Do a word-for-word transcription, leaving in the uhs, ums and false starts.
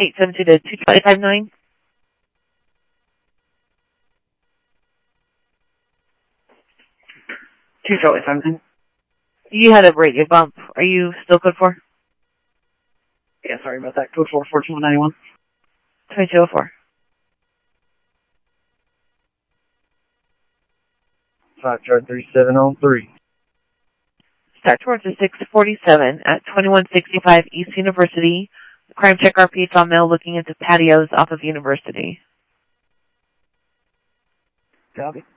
eight seven two to two five nine. two five nine. You had a radio bump. Are you still code four? Yeah, sorry about that. Code four, fourteen ninety-one. twenty-two oh four. five chart thirty-seven on three. Start towards the six forty-seven at twenty-one sixty-five East University. Crime check R P found male looking into patios off of University. Copy.